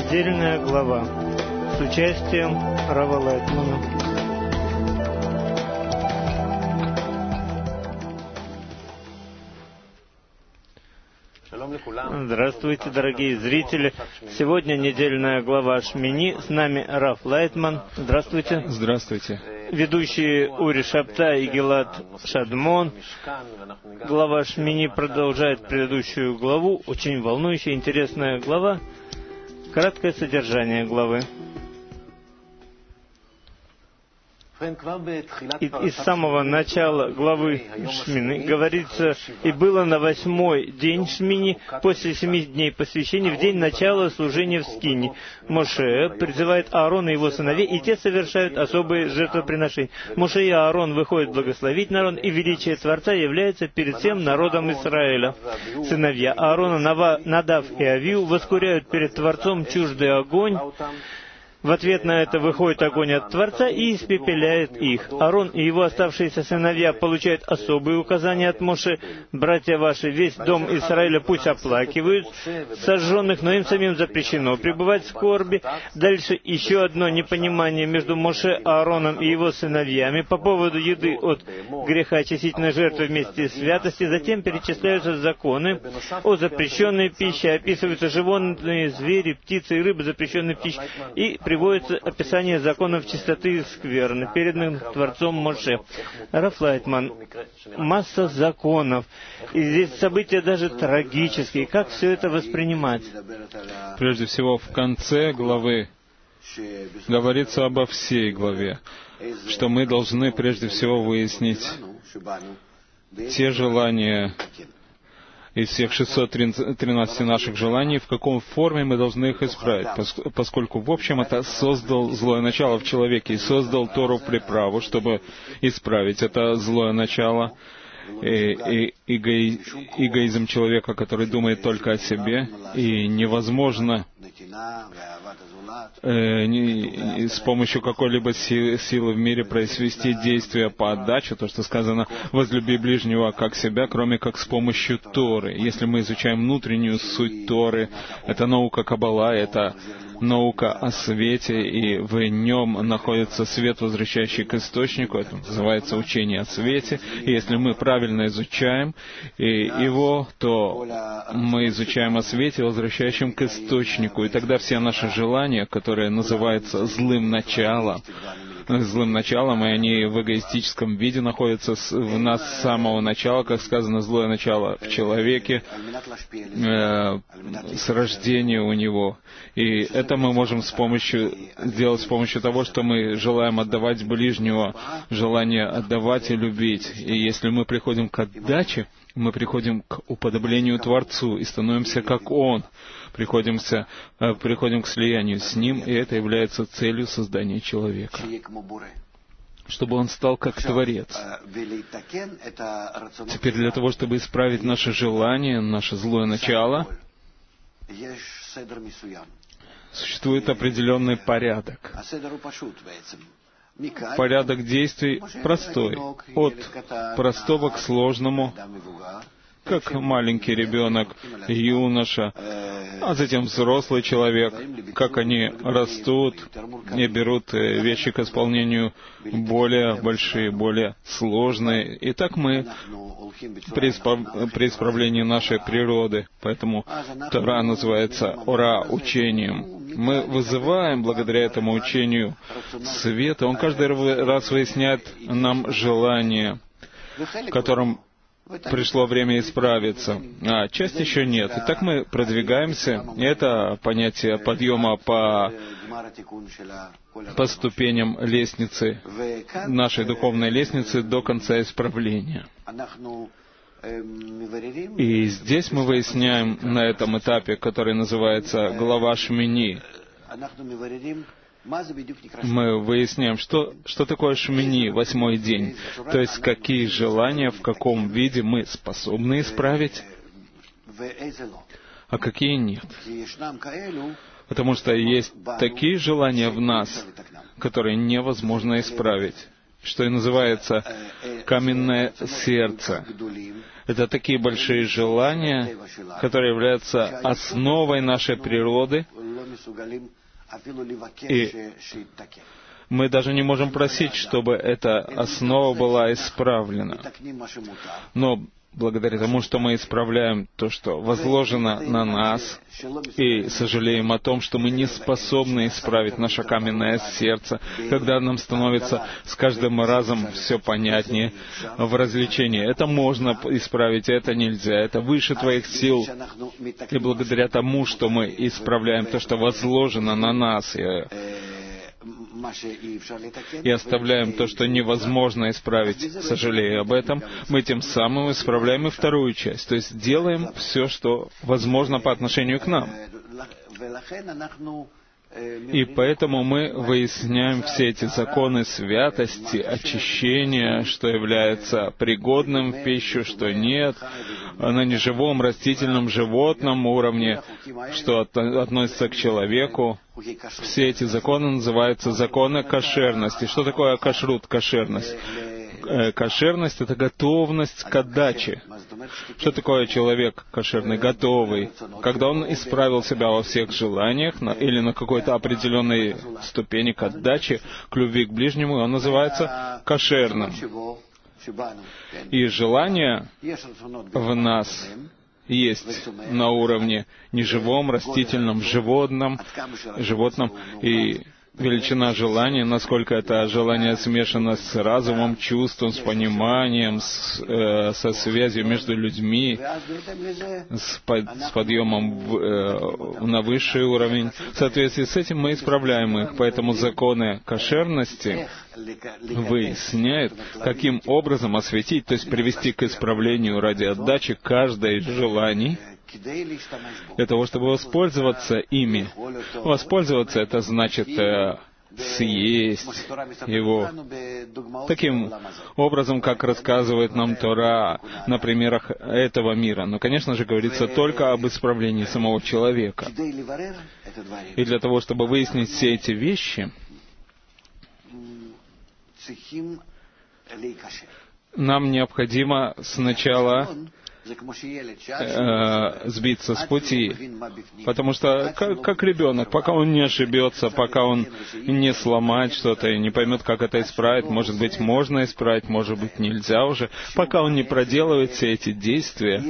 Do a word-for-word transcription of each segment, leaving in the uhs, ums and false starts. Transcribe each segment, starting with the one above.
Недельная глава с участием Рава Лайтмана. Здравствуйте, дорогие зрители. Сегодня недельная глава Шмини. С нами Рав Лайтман. Здравствуйте. Здравствуйте. Ведущие Ури Шаптай и Гилад Шадмон. Глава Шмини продолжает предыдущую главу. Очень волнующая, интересная глава. Краткое содержание главы. И, из самого начала главы Шмини говорится: «И было на восьмой день Шмини, после семи дней посвящения, в день начала служения в Скинии. Моше призывает Аарона и его сыновей, и те совершают особые жертвоприношения. Моше и Аарон выходят благословить народ, и величие Творца является перед всем народом Израиля. Сыновья Аарона, Надав и Авиу, воскуряют перед Творцом чуждый огонь. В ответ на это выходит огонь от Творца и испепеляет их. Аарон и его оставшиеся сыновья получают особые указания от Моше: «Братья ваши, весь дом Израиля пусть оплакивают сожженных, но им самим запрещено пребывать в скорби». Дальше еще одно непонимание между Моше, Аароном и его сыновьями по поводу еды от греха очистительной жертвы вместе с святости. Затем перечисляются законы о запрещенной пище, описываются животные, звери, птицы и рыбы запрещенной пищи, и приводится описание законов чистоты и скверны, переданных Творцом Моше. Рав Лайтман, масса законов, и здесь события даже трагические. Как все это воспринимать? Прежде всего, в конце главы говорится обо всей главе, что мы должны прежде всего выяснить те желания из всех шестисот тринадцати наших желаний, в каком форме мы должны их исправить, поскольку, в общем, это создал злое начало в человеке и создал Тору приправу, чтобы исправить это злое начало, и, и эго, эгоизм человека, который думает только о себе, и невозможно э, не, с помощью какой-либо си, силы в мире произвести действие по отдаче, то, что сказано: «Возлюби ближнего как себя», кроме как с помощью Торы. Если мы изучаем внутреннюю суть Торы, это наука Каббала, это наука о свете, и в нем находится свет, возвращающий к источнику, это называется учение о свете. И если мы правильно изучаем его, то мы изучаем о свете, возвращающем к источнику, и тогда все наши желания, которые называются злым началом, злым началом, и они в эгоистическом виде находятся в нас с самого начала, как сказано, злое начало в человеке, э, с рождения у него. И это мы можем с помощью, сделать с помощью того, что мы желаем отдавать ближнего, желание отдавать и любить. И если мы приходим к отдаче, мы приходим к уподоблению Творцу и становимся как Он, приходимся, э, приходим к слиянию с Ним, и это является целью создания человека, чтобы он стал как Творец. Теперь для того, чтобы исправить наше желание, наше злое начало, существует определенный порядок. Порядок действий простой, от простого к сложному, как маленький ребенок, юноша, а затем взрослый человек, как они растут и берут вещи к исполнению более большие, более сложные. И так мы при, исправ... при исправлении нашей природы. Поэтому Тора называется Ора, учением. Мы вызываем благодаря этому учению свет, и он каждый раз выясняет нам желание, в котором пришло время исправиться, а часть еще нет. И так мы продвигаемся. И это понятие подъема по, по ступеням лестницы, нашей духовной лестницы до конца исправления. И здесь мы выясняем на этом этапе, который называется глава Шмини, мы выясняем, что, что такое Шмини, восьмой день, то есть какие желания, в каком виде мы способны исправить, а какие нет. Потому что есть такие желания в нас, которые невозможно исправить, что и называется каменное сердце. Это такие большие желания, которые являются основой нашей природы, И мы даже не можем просить, чтобы эта основа была исправлена. Но благодаря тому, что мы исправляем то, что возложено на нас, и сожалеем о том, что мы не способны исправить наше каменное сердце, когда нам становится с каждым разом все понятнее в развлечении. Это можно исправить, это нельзя, это выше твоих сил. И благодаря тому, что мы исправляем то, что возложено на нас, и и оставляем то, что невозможно исправить, сожалея об этом, мы тем самым исправляем и вторую часть, то есть делаем все, что возможно по отношению к нам. И поэтому мы выясняем все эти законы святости, очищения, что является пригодным в пищу, что нет, на неживом, растительном, животном уровне, что от, относится к человеку. Все эти законы называются законы кошерности. Что такое кашрут, кошерность? Кошерность — это готовность к отдаче. Что такое человек кошерный, готовый? Когда он исправил себя во всех желаниях на, или на какой-то определенной ступени к отдаче, к любви к ближнему, он называется кошерным. И желания в нас есть на уровне неживом, растительном, животном, животном и величина желания, насколько это желание смешано с разумом, чувством, с пониманием, с, э, со связью между людьми, с, под, с подъемом в, э, на высший уровень. В соответствии с этим мы исправляем их. Поэтому законы кошерности выясняют, каким образом осветить, то есть привести к исправлению ради отдачи каждое из желаний, для того, чтобы воспользоваться ими. Воспользоваться — это значит э, съесть его таким образом, как рассказывает нам Тора на примерах этого мира. Но, конечно же, говорится только об исправлении самого человека. И для того, чтобы выяснить все эти вещи, нам необходимо сначала Э, сбиться с пути, потому что как, как ребенок, пока он не ошибется, пока он не сломает что-то и не поймет, как это исправить, может быть, можно исправить, может быть, нельзя уже, пока он не проделывает все эти действия,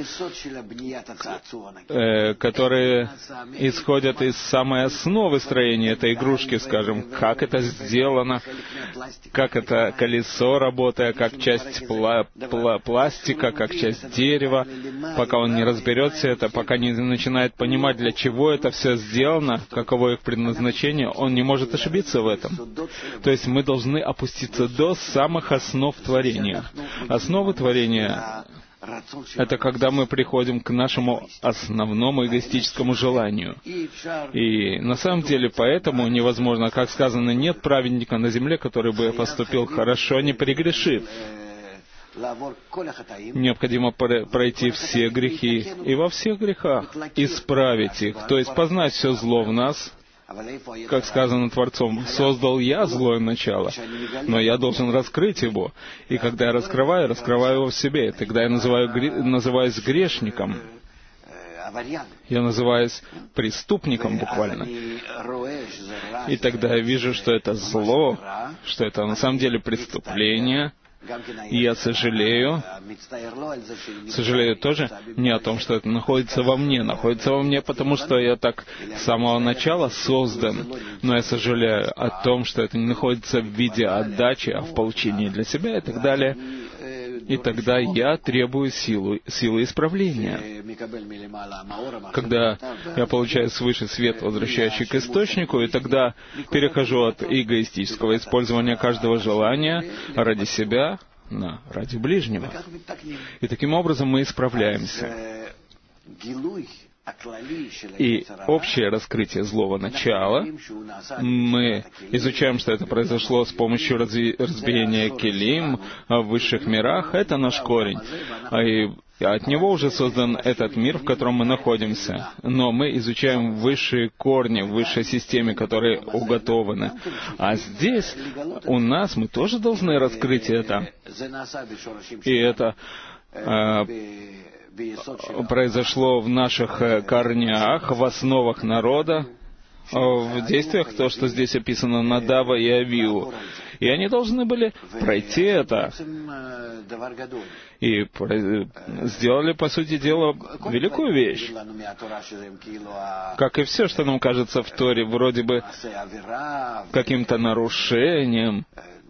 э, которые исходят из самой основы строения этой игрушки, скажем, как это сделано, как это колесо работает, как часть пла- пла- пластика, как часть дерева. Пока он не разберется это, пока не начинает понимать, для чего это все сделано, каково их предназначение, он не может ошибиться в этом. То есть мы должны опуститься до самых основ творения. Основы творения — это когда мы приходим к нашему основному эгоистическому желанию. И на самом деле поэтому невозможно, как сказано, нет праведника на земле, который бы поступил хорошо, не прегрешив. Необходимо пройти все грехи и во всех грехах исправить их, то есть познать все зло в нас, как сказано Творцом, «Создал я злое начало, но я должен раскрыть его». И когда я раскрываю, раскрываю его в себе. Тогда я называю, называюсь грешником. Я называюсь преступником буквально. И тогда я вижу, что это зло, что это на самом деле преступление. И я сожалею, сожалею тоже не о том, что это находится во мне, находится во мне, потому что я так с самого начала создан, но я сожалею о том, что это не находится в виде отдачи, а в получении для себя и так далее. И тогда я требую силу, силы исправления. Когда я получаю свыше свет, возвращающий к источнику, и тогда перехожу от эгоистического использования каждого желания ради себя на ради ближнего. И таким образом мы исправляемся. И общее раскрытие злого начала, мы изучаем, что это произошло с помощью разви- разбиения келим в высших мирах, это наш корень. И от него уже создан этот мир, в котором мы находимся. Но мы изучаем высшие корни в высшей системе, которые уготованы. А здесь у нас мы тоже должны раскрыть это. И это произошло в наших корнях, в основах народа, в действиях то, что здесь описано Надава и Авиу. И они должны были пройти это. И сделали, по сути дела, великую вещь. Как и все, что нам кажется в Торе, вроде бы каким-то нарушением.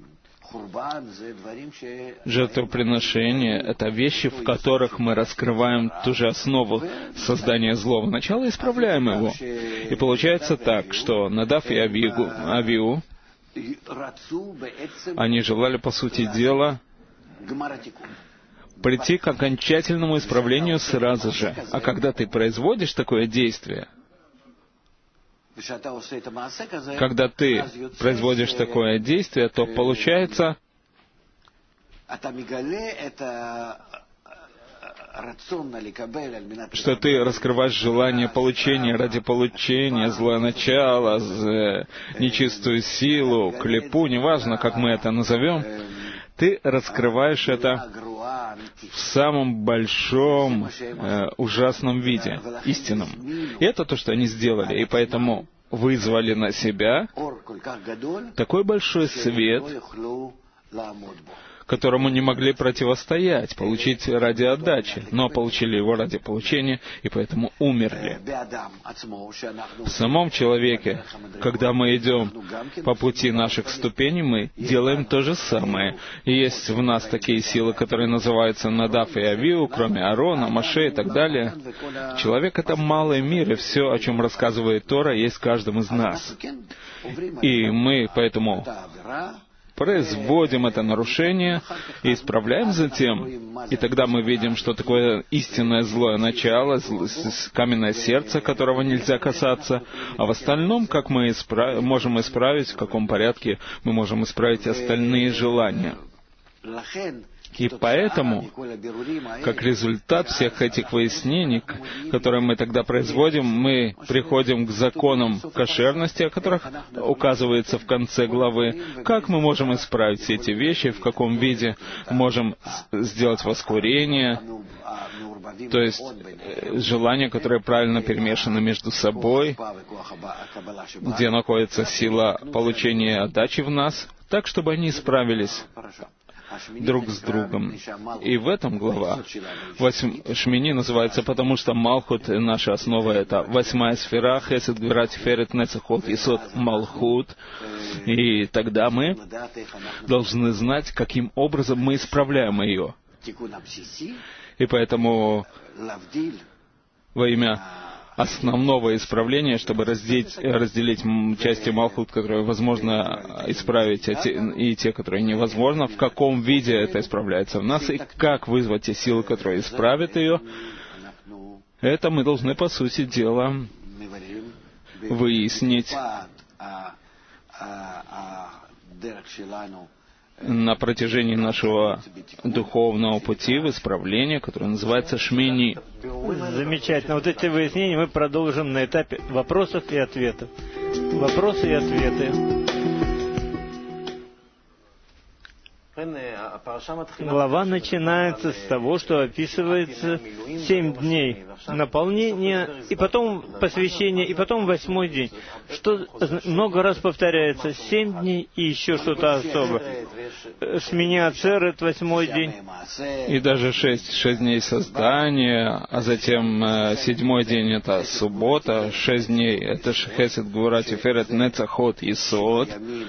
Жертвоприношение — это вещи, в которых мы раскрываем ту же основу создания злого начала и исправляем его. И получается так, что Надав и Авигу, Авиу, они желали, по сути дела, прийти к окончательному исправлению сразу же. А когда ты производишь такое действие, когда ты производишь такое действие, то получается, что ты раскрываешь желание получения ради получения, злое начало, нечистую силу, клепу, неважно, как мы это назовем, ты раскрываешь это в самом большом, э, ужасном виде, истинном. И это то, что они сделали. И поэтому вызвали на себя такой большой свет, которому не могли противостоять, получить ради отдачи, но получили его ради получения, и поэтому умерли. В самом человеке, когда мы идем по пути наших ступеней, мы делаем то же самое. И есть в нас такие силы, которые называются Надав и Авиу, кроме Аарона, Моше и так далее. Человек — это малый мир, и все, о чем рассказывает Тора, есть в каждом из нас. И мы поэтому производим это нарушение и исправляем затем. И тогда мы видим, что такое истинное злое начало, каменное сердце, которого нельзя касаться. А в остальном, как мы исправ... можем исправить, в каком порядке мы можем исправить остальные желания. И поэтому, как результат всех этих выяснений, которые мы тогда производим, мы приходим к законам кошерности, о которых указывается в конце главы. Как мы можем исправить все эти вещи, в каком виде можем сделать воскурение, то есть желания, которые правильно перемешаны между собой, где находится сила получения отдачи в нас, так, чтобы они справились друг с другом. И в этом глава восьм... Шмини называется, потому что Малхут, наша основа, это восьмая сфера, Хесед, Гвира, Тиферет, Нецах, Ход, Есод, Малхут. И тогда мы должны знать, каким образом мы исправляем ее. И поэтому во имя основного исправления, чтобы разделить, разделить части Малхут, которые возможно исправить, а те, и те, которые невозможно, в каком виде это исправляется в нас, и как вызвать те силы, которые исправят ее, это мы должны, по сути дела, выяснить на протяжении нашего духовного пути в исправлении, которое называется Шмини. Замечательно. Вот эти выяснения мы продолжим на этапе вопросов и ответов. Вопросы и ответы. Глава начинается с того, что описывается семь дней наполнения, и потом посвящение, и потом восьмой день. Что много раз повторяется. Семь дней и еще что-то особое. Шмини Ацерет, восьмой день. И даже шесть, шесть дней создания, а затем э, седьмой день — это суббота, шесть дней — это Хесед, Гвура, Тиферет, Нецах, Ход, Есод.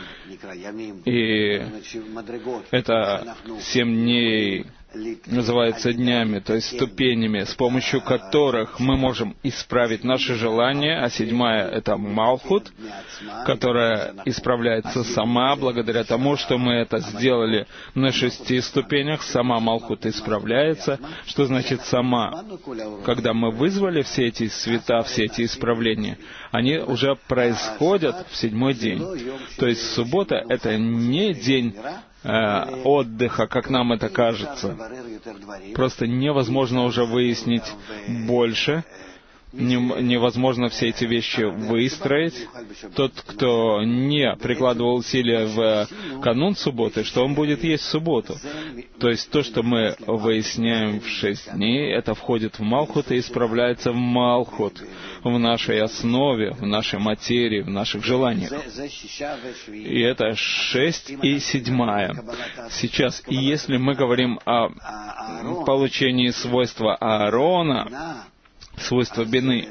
И это семь дней называется днями, то есть ступенями, с помощью которых мы можем исправить наши желания, а седьмая — это Малхут, которая исправляется сама, благодаря тому, что мы это сделали на шести ступенях, сама Малхут исправляется. Что значит «сама»? Когда мы вызвали все эти света, все эти исправления, они уже происходят в седьмой день. То есть суббота — это не день э, отдыха, как нам это кажется. Просто невозможно уже выяснить больше, невозможно все эти вещи выстроить. Тот, кто не прикладывал усилия в канун субботы, что он будет есть в субботу? То есть то, что мы выясняем в шесть дней, это входит в Малхут и исправляется в Малхут, в нашей основе, в нашей материи, в наших желаниях. И это шесть и седьмая. Сейчас, и если мы говорим о получении свойства Аарона, свойства бины,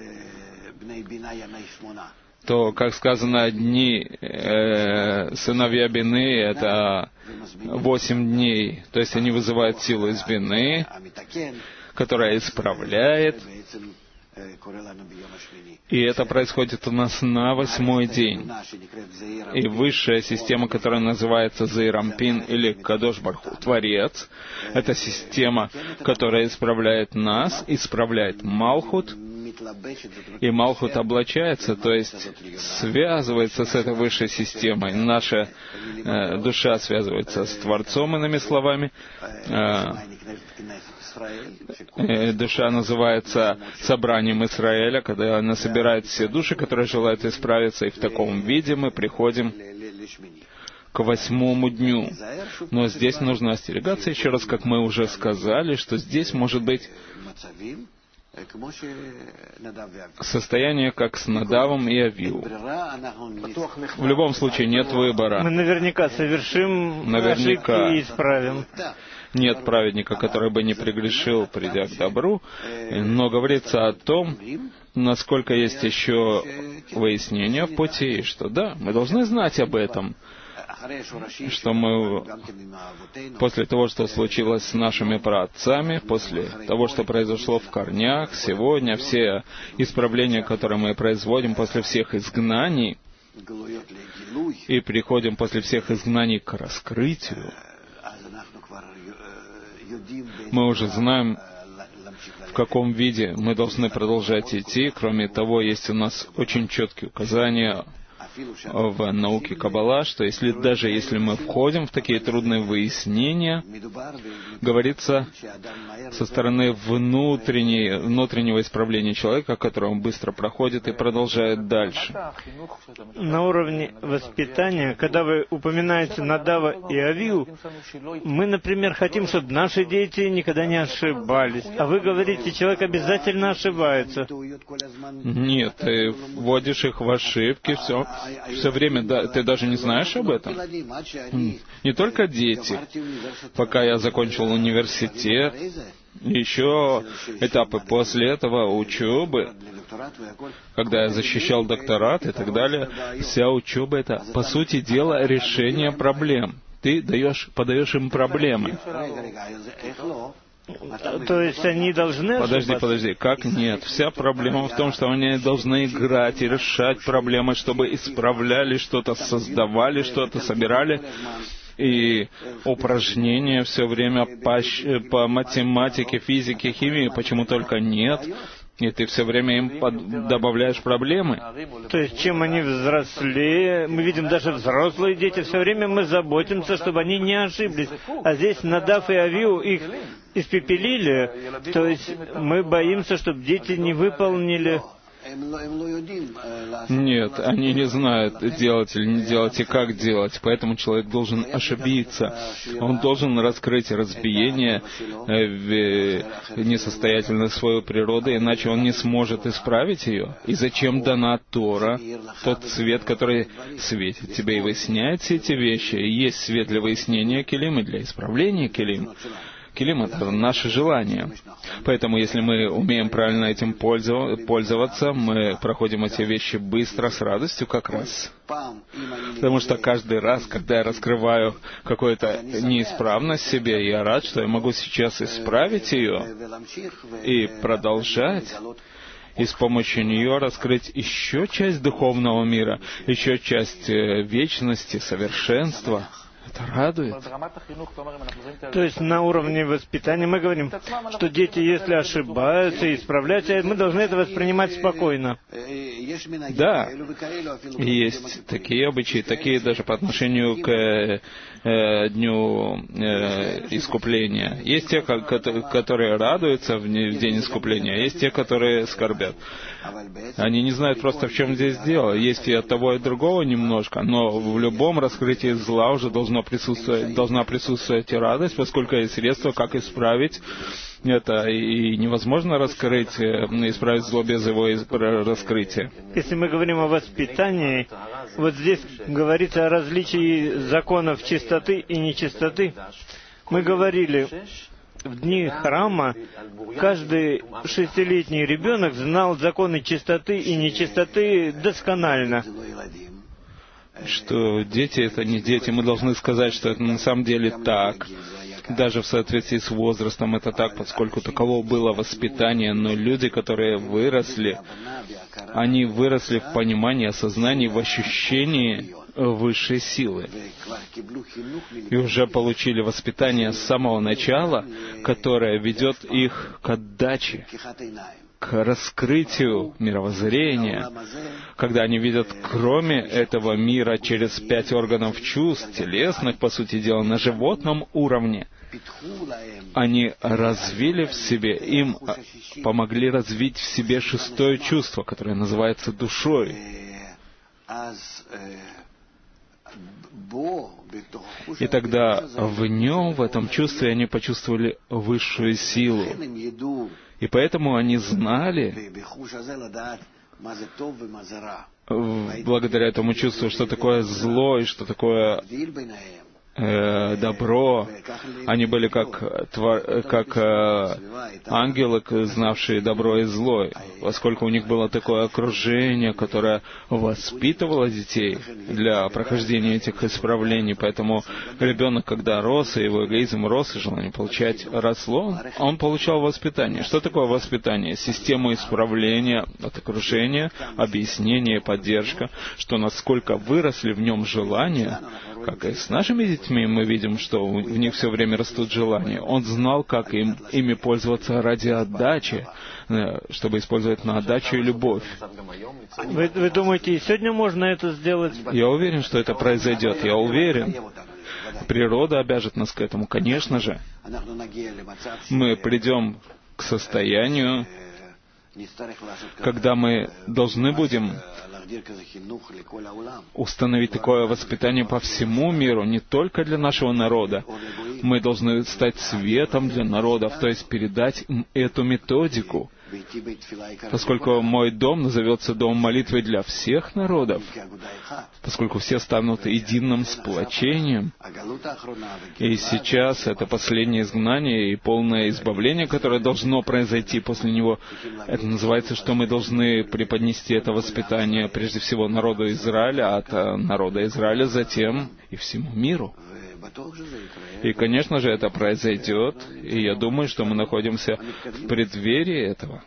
то, как сказано, дни э, сыновья бины — это восемь дней, то есть они вызывают силу из бины, которая исправляет, и это происходит у нас на восьмой день. И высшая система, которая называется Зеир Анпин или Кадош Барух Ху, Творец, это система, которая исправляет нас, исправляет Малхут, и Малхут облачается, то есть связывается с этой высшей системой. Наша э, душа связывается с Творцом, иными словами. Э, э, душа называется собранием Израиля, когда она собирает все души, которые желают исправиться, и в таком виде мы приходим к восьмому дню. Но здесь нужно остерегаться, еще раз, как мы уже сказали, что здесь может быть состояние, как с Надавом и Авиу. В любом случае нет выбора. Мы наверняка совершим наверняка. ошибки и исправим. Нет праведника, который бы не прегрешил, придя к добру, но говорится о том, насколько есть еще выяснения в пути, и что да, мы должны знать об этом, что мы, после того, что случилось с нашими праотцами, после того, что произошло в корнях, сегодня, все исправления, которые мы производим после всех изгнаний, и приходим после всех изгнаний к раскрытию, мы уже знаем, в каком виде мы должны продолжать идти. Кроме того, есть у нас очень четкие указания в науке Каббала, что если даже если мы входим в такие трудные выяснения, говорится со стороны внутренней, внутреннего исправления человека, которое он быстро проходит и продолжает дальше. На уровне воспитания, когда вы упоминаете Надава и Авиу, мы, например, хотим, чтобы наши дети никогда не ошибались. А вы говорите, человек обязательно ошибается. Нет, ты вводишь их в ошибки, все. Все время, да, ты даже не знаешь об этом. Не только дети. Пока я закончил университет, еще этапы после этого, учебы, когда я защищал докторат и так далее, вся учеба — это, по сути дела, решение проблем. Ты даешь, подаешь им проблемы. То есть они должны Подожди, ошибаться? подожди, как нет? Вся проблема в том, что они должны играть и решать проблемы, чтобы исправляли что-то, создавали что-то, собирали. И упражнения все время по, по математике, физике, химии, почему только нет? И ты все время им под... добавляешь проблемы. То есть, чем они взрослее, мы видим даже взрослые дети, все время мы заботимся, чтобы они не ошиблись. А здесь Надав и Авиу их испепелили, то есть мы боимся, чтобы дети не выполнили. Нет, они не знают, делать или не делать и как делать, поэтому человек должен ошибиться. Он должен раскрыть разбиение в несостоятельность своей природы, иначе он не сможет исправить ее. И зачем дана Тора, тот свет, который светит тебе и выясняет все эти вещи, и есть свет для выяснения келим и для исправления келим. Келим — это наше желание. Поэтому, если мы умеем правильно этим пользоваться, мы проходим эти вещи быстро, с радостью как раз. Потому что каждый раз, когда я раскрываю какую-то неисправность в себе, я рад, что я могу сейчас исправить ее и продолжать, и с помощью нее раскрыть еще часть духовного мира, еще часть вечности, совершенства. это радует. То есть на уровне воспитания мы говорим, что дети, если ошибаются и исправляются, мы должны это воспринимать спокойно. Да, есть такие обычаи, такие даже по отношению к э, Дню э, Искупления. Есть те, которые радуются в день Искупления, есть те, которые скорбят. Они не знают просто, в чем здесь дело. Есть и от того, и от другого немножко, но в любом раскрытии зла уже должно присутствовать, должна присутствовать и радость, поскольку есть средства, как исправить это, и невозможно раскрыть, исправить зло без его раскрытия. Если мы говорим о воспитании, вот здесь говорится о различии законов чистоты и нечистоты. Мы говорили, в дни храма каждый шестилетний ребенок знал законы чистоты и нечистоты досконально. Что дети — это не дети. Мы должны сказать, что это на самом деле так. Даже в соответствии с возрастом это так, поскольку таково было воспитание. Но люди, которые выросли, они выросли в понимании, осознании, в ощущении высшей силы. И уже получили воспитание с самого начала, которое ведет их к отдаче, к раскрытию мировоззрения, когда они видят, кроме этого мира, через пять органов чувств, телесных, по сути дела, на животном уровне, они развили в себе, им помогли развить в себе шестое чувство, которое называется душой. И тогда в нем, в этом чувстве, они почувствовали высшую силу. И поэтому они знали, благодаря этому чувству, что такое зло и что такое э, добро. Они были как, твор, как э, ангелы, знавшие добро и зло, поскольку у них было такое окружение, которое воспитывало детей для прохождения этих исправлений. Поэтому ребенок, когда рос, и его эгоизм рос, и желание получать росло, он получал воспитание. Что такое воспитание? Систему исправления от окружения, объяснение, поддержка, что насколько выросли в нем желания, как и с нашими детьми, мы видим, что в них все время растут желания. Он знал, как им, ими пользоваться ради отдачи, чтобы использовать на отдачу и любовь. Вы, вы думаете, и сегодня можно это сделать? Я уверен, что это произойдет. Я уверен. Природа обяжет нас к этому, конечно же. Мы придем к состоянию, когда мы должны будем установить такое воспитание по всему миру, не только для нашего народа. Мы должны стать светом для народов, то есть передать им эту методику. Поскольку мой дом назовется домом молитвы для всех народов, поскольку все станут единым сплочением. И сейчас это последнее изгнание и полное избавление, которое должно произойти после него. Это называется, что мы должны преподнести это воспитание прежде всего народу Израиля, а от народа Израиля затем и всему миру. И, конечно же, это произойдет, и я думаю, что мы находимся в преддверии этого.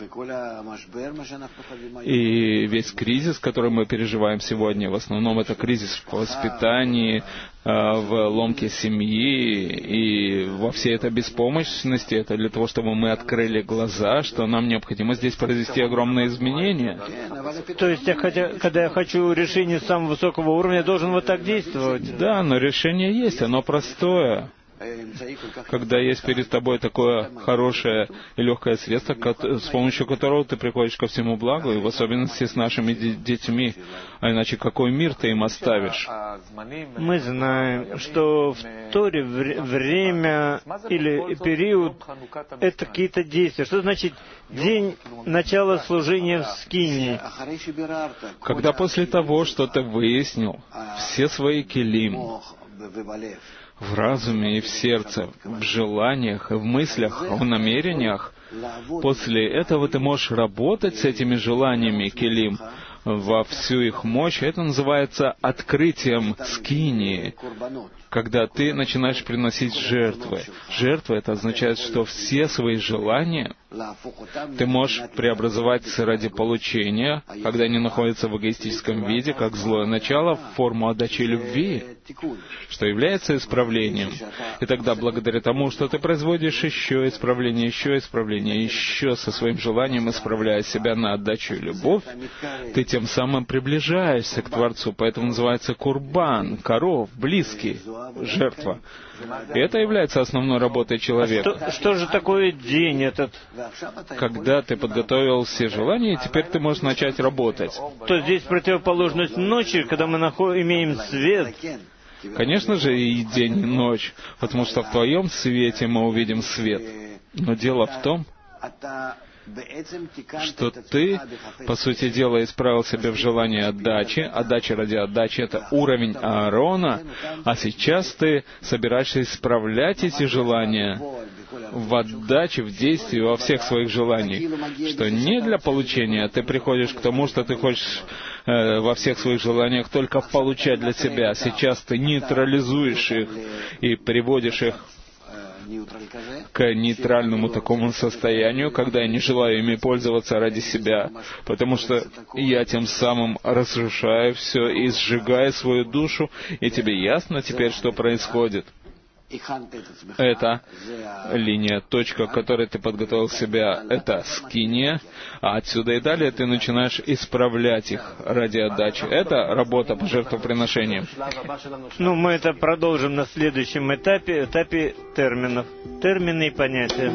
И весь кризис, который мы переживаем сегодня, в основном это кризис в воспитании, в ломке семьи и во всей этой беспомощности, это для того, чтобы мы открыли глаза, что нам необходимо здесь произвести огромные изменения. То есть, я хотя, когда я хочу решение самого высокого уровня, я должен вот так действовать? Да, но решение есть, оно простое. Когда есть перед тобой такое хорошее и легкое средство, с помощью которого ты приходишь ко всему благу, и в особенности с нашими детьми, а иначе какой мир ты им оставишь? Мы знаем, что в Торе время или период — это какие-то действия. Что значит день начала служения в скинии? Когда после того, что ты выяснил все свои келим, в разуме и в сердце, в желаниях, в мыслях, в намерениях. После этого ты можешь работать с этими желаниями келим во всю их мощь. Это называется открытием скинии, когда ты начинаешь приносить жертвы. Жертвы — это означает, что все свои желания Ты можешь преобразовать ради получения, когда они находятся в эгоистическом виде, как злое начало, в форму отдачи любви, что является исправлением. И тогда, благодаря тому, что ты производишь еще исправление, еще исправление, еще со своим желанием исправляя себя на отдачу и любовь, ты тем самым приближаешься к Творцу. Поэтому называется курбан, коров, близкий, жертва. И это является основной работой человека. А что, что же такое день этот? Когда ты подготовил все желания, теперь ты можешь начать работать. То здесь противоположность ночи, когда мы наход... имеем свет. Конечно же, и день, и ночь, потому что в твоем свете мы увидим свет. Но дело в том, что ты, по сути дела, исправил себя в желании отдачи. Отдача ради отдачи — это уровень Аарона, а сейчас ты собираешься исправлять эти желания в отдаче, в действии, во всех своих желаниях. Что не для получения, а ты приходишь к тому, что ты хочешь э, во всех своих желаниях только получать для себя. Сейчас ты нейтрализуешь их и приводишь их к нейтральному такому состоянию, когда я не желаю ими пользоваться ради себя, потому что я тем самым разрушаю все и сжигаю свою душу, и тебе ясно теперь, что происходит. Это линия, точка, к которой ты подготовил себя, это скиния, а отсюда и далее ты начинаешь исправлять их ради отдачи. Это работа по жертвоприношениям. Ну, мы это продолжим на следующем этапе, этапе терминов. Термины и понятия.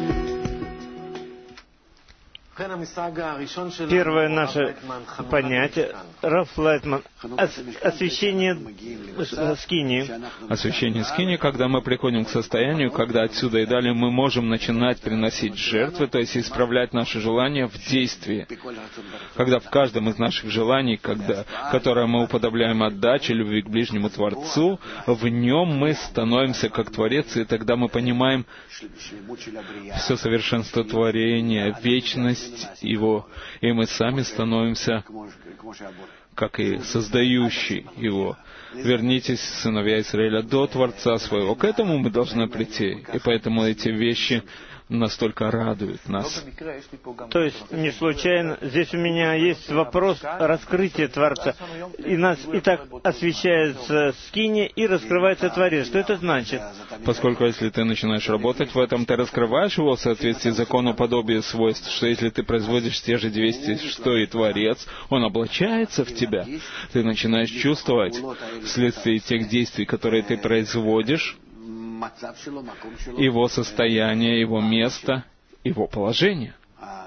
Первое наше понятие, Раф Лайтман, ос, освящение скинии. Освящение скинии, когда мы приходим к состоянию, когда отсюда и далее мы можем начинать приносить жертвы, то есть исправлять наши желания в действии. Когда в каждом из наших желаний, когда, которое мы уподобляем отдаче, любви к ближнему Творцу, в нем мы становимся как Творец, и тогда мы понимаем все совершенство творения, вечность его, и мы сами становимся, как и создающий его. Вернитесь, сыновья Израиля, до Творца своего. К этому мы должны прийти. И поэтому эти вещи настолько радуют нас. То есть, не случайно, здесь у меня есть вопрос раскрытия Творца. И нас и так освещается скиния, и раскрывается Творец. Что это значит? Поскольку если ты начинаешь работать в этом, ты раскрываешь его в соответствии с закону подобия свойств, что если ты производишь те же действия, что и Творец, он облачается в тебя. Ты начинаешь чувствовать вследствие тех действий, которые ты производишь, его состояние, его место, его положение.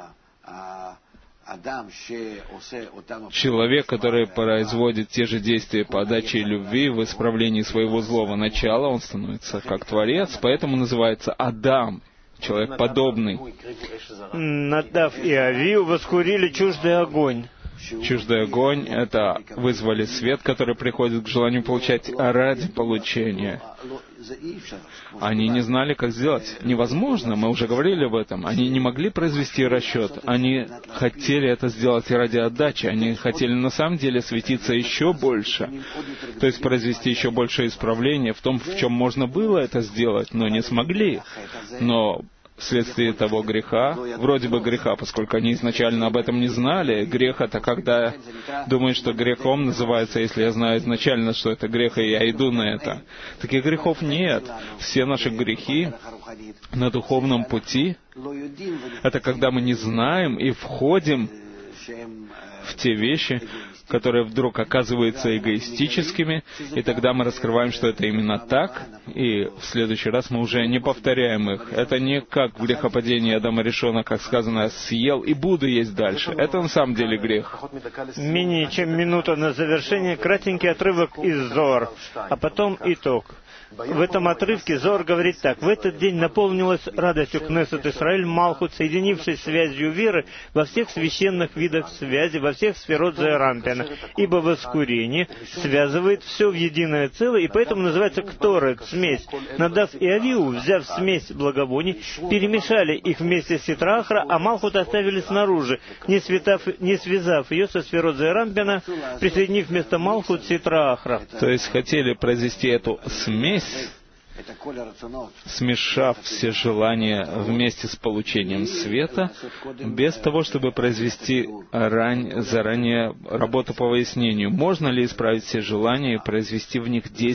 Человек, который производит те же действия по отдаче любви в исправлении своего злого начала, он становится как Творец, поэтому называется Адам, человек подобный. Надав и Авиу воскурили чуждый огонь. Чуждый огонь — это вызвали свет, который приходит к желанию получать ради получения. Они не знали, как сделать. Невозможно, мы уже говорили об этом. Они не могли произвести расчет. Они хотели это сделать ради отдачи. Они хотели на самом деле светиться еще больше. То есть произвести еще больше исправления в том, в чем можно было это сделать, но не смогли. Но вследствие того греха, вроде бы греха, поскольку они изначально об этом не знали. Грех — это когда думают, что грехом называется, если я знаю изначально, что это грех, и я иду на это. Таких грехов нет. Все наши грехи на духовном пути — это когда мы не знаем и входим в те вещи, которые вдруг оказываются эгоистическими, и тогда мы раскрываем, что это именно так, и в следующий раз мы уже не повторяем их. Это не как грехопадение Адама Ришона, как сказано, съел и буду есть дальше. Это на самом деле грех. Менее чем минута на завершение, кратенький отрывок из Зоар, а потом итог. В этом отрывке Зоар говорит так: «В этот день наполнилась радостью Кнессет Исраэль Малхут, соединившись связью веры во всех священных видах связи, во всех сферот Зерампиана, ибо воскурение связывает все в единое целое, и поэтому называется кторет, смесь. Надав и Авиу, взяв смесь благовоний, перемешали их вместе с Ситрахра, а Малхут оставили снаружи, не, святав, не связав ее со сферот Зерампиана, присоединив вместо Малхут Ситрахра». То есть хотели произвести эту смесь, смешав все желания вместе с получением света, без того, чтобы произвести рань, заранее работу по выяснению, можно ли исправить все желания и произвести в них действие